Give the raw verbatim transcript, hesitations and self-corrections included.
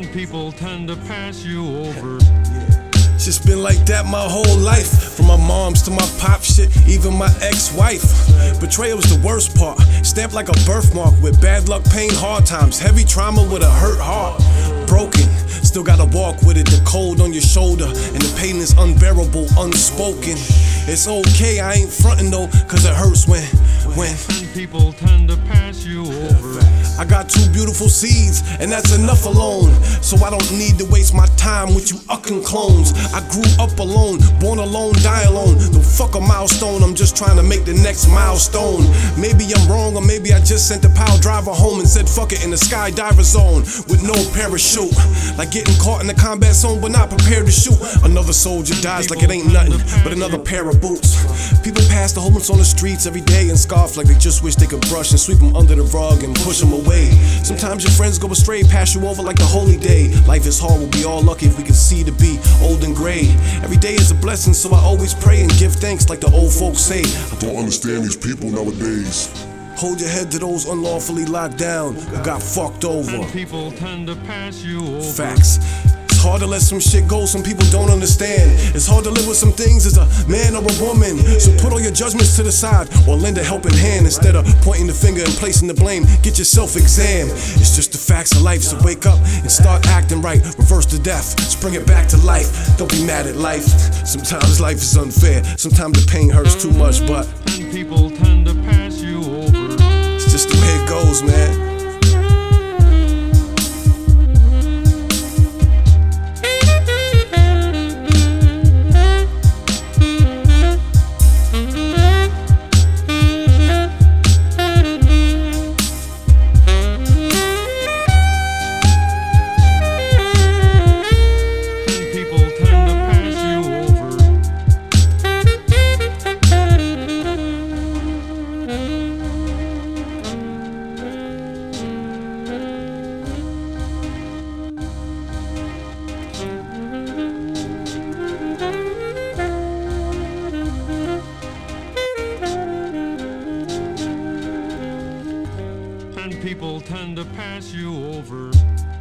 And people tend to pass you over. It's just been like that my whole life. From my moms to my pop shit, even my ex-wife. Betrayal was the worst part. Stamped like a birthmark with bad luck, pain, hard times. Heavy trauma with a hurt heart. Broken, still gotta walk with it. The cold on your shoulder and the pain is unbearable, unspoken. It's okay, I ain't frontin' though, cause it hurts when, when And people tend to pass you over. I got two beautiful seeds, and that's enough alone. So I don't need to waste my time with you uckin' clones. I grew up alone, born alone, die alone. Don't fuck a milestone, I'm just trying to make the next milestone. Maybe I'm wrong, or maybe I just sent the pile driver home and said fuck it in the skydiver zone with no parachute. Like getting caught in the combat zone but not prepared to shoot. Another soldier dies like it ain't nothing but another pair of boots. People pass the homeless on the streets every day and scoff like they just wish they could brush and sweep them under the rug and push them away. Sometimes your friends go astray, pass you over like a holy day. Life is hard, we'll be all lucky if we can see to be old and gray. Every day is a blessing, so I always pray and give thanks like the old folks say. I don't understand these people nowadays. Hold your head to those unlawfully locked down who got fucked over. And people tend to pass you over. Facts. It's hard to let some shit go, some people don't understand. It's hard to live with some things as a man or a woman. So put all your judgments to the side or lend a helping hand instead of pointing the finger and placing the blame. Get your self-exam. It's just the facts of life, so wake up and start acting right. Reverse the death, spring it back to life. Don't be mad at life. Sometimes life is unfair, sometimes the pain hurts too much, but And people tend to pass you over. it's just the way it goes, man. And people tend to pass you over.